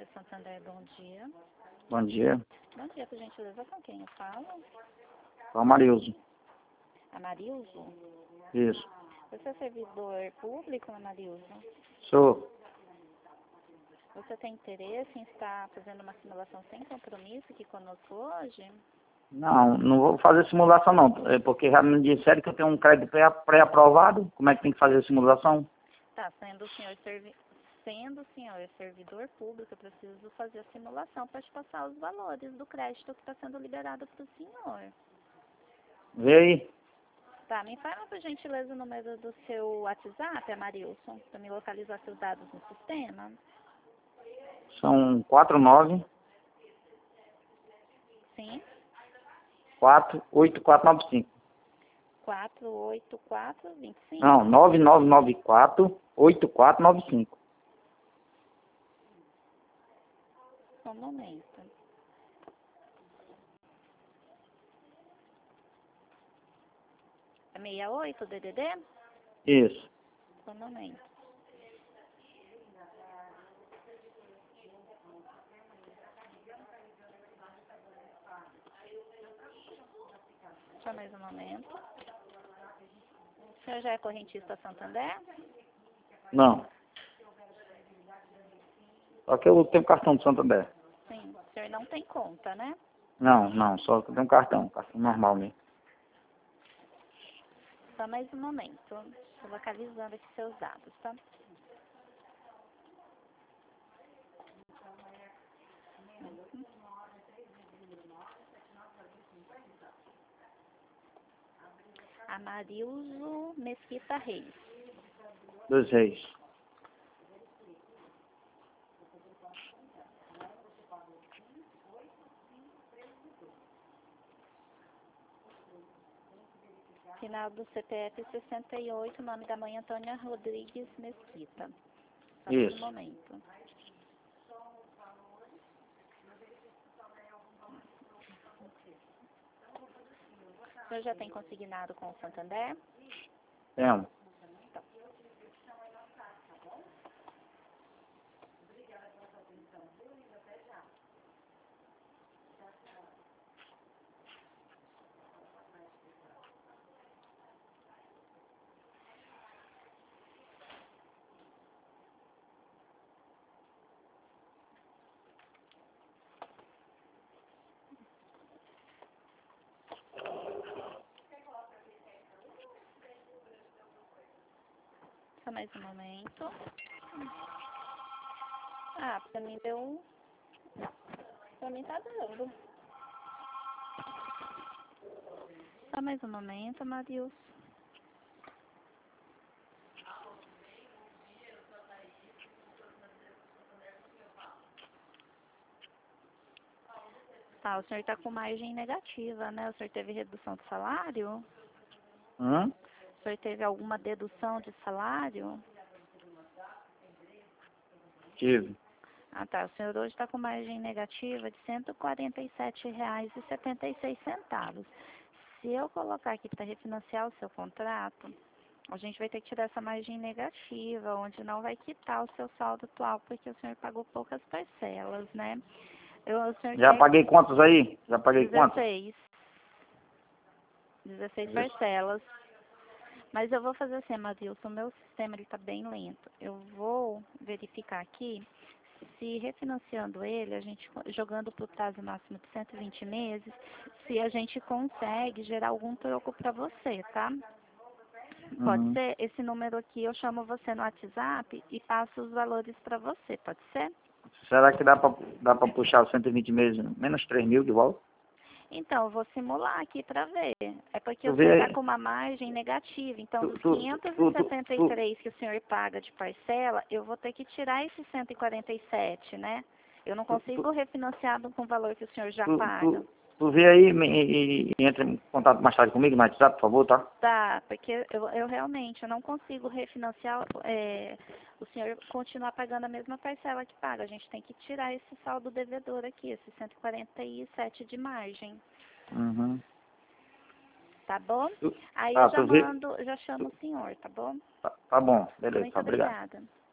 Banco Santander, bom dia. Bom dia. Bom dia, por gentileza, com quem eu falo? É o Marilson. A Marilson? Isso. Você é servidor público, Marilson? Sou. Você tem interesse em estar fazendo uma simulação sem compromisso aqui conosco hoje? Não vou fazer simulação não, porque já me disseram que eu tenho um crédito pré-aprovado. Como é que tem que fazer a simulação? Tá, sendo o senhor servidor público, eu preciso fazer a simulação para te passar os valores do crédito que está sendo liberado para o senhor. Vê aí. Tá, me fala por gentileza o número do seu WhatsApp, Marilson, para me localizar seus dados no sistema. São 49 Sim, 48495. 48425. Não, 9994 8495. Só um momento. É 68 DDD? Isso. Só um momento. Só mais um momento. O senhor já é correntista Santander? Não. Só que eu tenho cartão do Santander. Sim. O senhor não tem conta, né? Não, só que eu tenho cartão normal mesmo. Só mais um momento. Estou localizando aqui seus dados, tá? Amarilzo Mesquita Reis. Dos Reis. Final do CPF 68, nome da mãe Antônia Rodrigues Mesquita. Só mais um Isso. momento. O senhor já tem consignado com o Santander? Tenho. Só mais um momento. Ah, pra mim deu... Pra mim tá dando. Só mais um momento, Marilson. Tá, o senhor tá com margem negativa, né? O senhor teve redução de salário? O senhor teve alguma dedução de salário? Tive. Ah, tá. O senhor hoje está com margem negativa de R$ 147,76. Se eu colocar aqui para refinanciar o seu contrato, a gente vai ter que tirar essa margem negativa, onde não vai quitar o seu saldo atual, porque o senhor pagou poucas parcelas, né? O senhor Já quer paguei quantos aí? Já paguei quantos? 16 parcelas. Mas eu vou fazer assim, Marilson, o meu sistema ele tá bem lento. Eu vou verificar aqui se refinanciando ele, a gente jogando para o prazo máximo de 120 meses, se a gente consegue gerar algum troco para você, tá? Pode ser? Esse número aqui eu chamo você no WhatsApp e passo os valores para você, pode ser? Será que dá pra puxar os 120 meses, menos 3 mil de volta? Então, eu vou simular aqui para ver. É porque Tu o vê senhor está aí. com uma margem negativa. Então, dos Tu, 573 que o senhor paga de parcela, eu vou ter que tirar esses 147, né? Eu não consigo refinanciar com o valor que o senhor já paga. tu vê aí e entra em contato mais tarde comigo no WhatsApp, por favor, tá? Tá, porque eu realmente eu não consigo refinanciar, o senhor continuar pagando a mesma parcela que paga. A gente tem que tirar esse saldo devedor aqui, esse 147 de margem. Tá bom? Aí eu já Tu vê. mando, já chamo o senhor, tá bom? Tá bom, beleza, Muito tá, obrigado. obrigada.